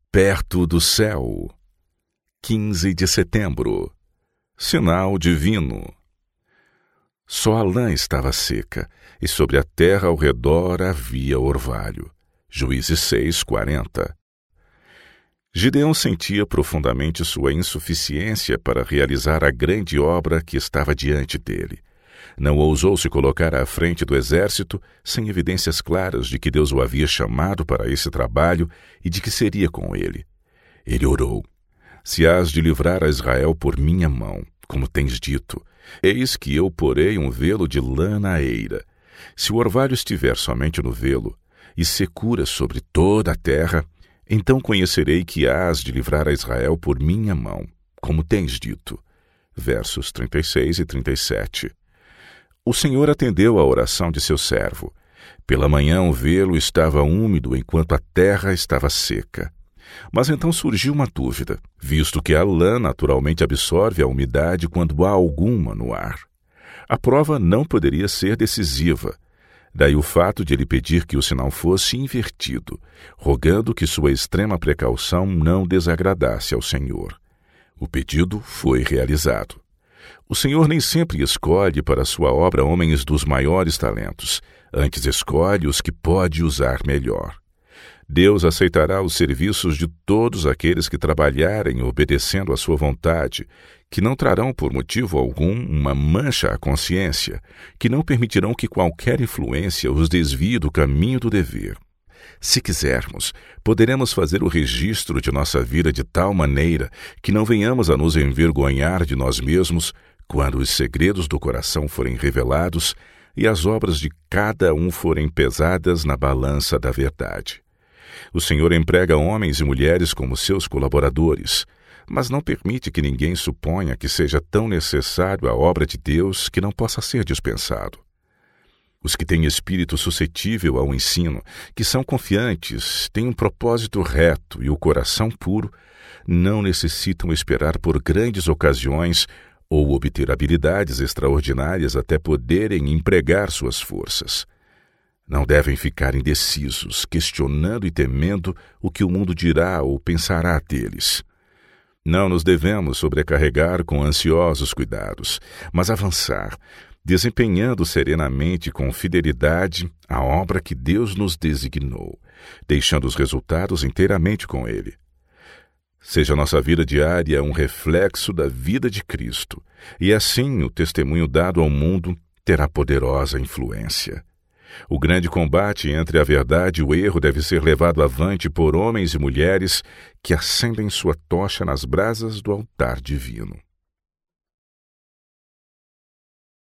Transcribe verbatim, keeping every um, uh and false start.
Perto do céu. quinze de setembro. Sinal divino. Só a lã estava seca, e sobre a terra ao redor havia orvalho. Juízes seis, quarenta. Gideão sentia profundamente sua insuficiência para realizar a grande obra que estava diante dele. Não ousou se colocar à frente do exército sem evidências claras de que Deus o havia chamado para esse trabalho e de que seria com ele. Ele orou: se hás de livrar a Israel por minha mão, como tens dito, eis que eu porei um velo de lã na eira. Se o orvalho estiver somente no velo, e secura sobre toda a terra, então conhecerei que hás de livrar a Israel por minha mão, como tens dito. Versos trinta e seis e trinta e sete. O Senhor atendeu à oração de seu servo. Pela manhã o velo estava úmido enquanto a terra estava seca. Mas então surgiu uma dúvida, visto que a lã naturalmente absorve a umidade quando há alguma no ar. A prova não poderia ser decisiva. Daí o fato de ele pedir que o sinal fosse invertido, rogando que sua extrema precaução não desagradasse ao Senhor. O pedido foi realizado. O Senhor nem sempre escolhe para sua obra homens dos maiores talentos, antes escolhe os que pode usar melhor. Deus aceitará os serviços de todos aqueles que trabalharem obedecendo à sua vontade, que não trarão por motivo algum uma mancha à consciência, que não permitirão que qualquer influência os desvie do caminho do dever. Se quisermos, poderemos fazer o registro de nossa vida de tal maneira que não venhamos a nos envergonhar de nós mesmos quando os segredos do coração forem revelados e as obras de cada um forem pesadas na balança da verdade. O Senhor emprega homens e mulheres como seus colaboradores, mas não permite que ninguém suponha que seja tão necessário a obra de Deus que não possa ser dispensado. Os que têm espírito suscetível ao ensino, que são confiantes, têm um propósito reto e o coração puro, não necessitam esperar por grandes ocasiões ou obter habilidades extraordinárias até poderem empregar suas forças. Não devem ficar indecisos, questionando e temendo o que o mundo dirá ou pensará deles. Não nos devemos sobrecarregar com ansiosos cuidados, mas avançar, desempenhando serenamente com fidelidade a obra que Deus nos designou, deixando os resultados inteiramente com Ele. Seja nossa vida diária um reflexo da vida de Cristo, e assim o testemunho dado ao mundo terá poderosa influência. O grande combate entre a verdade e o erro deve ser levado avante por homens e mulheres que acendem sua tocha nas brasas do altar divino.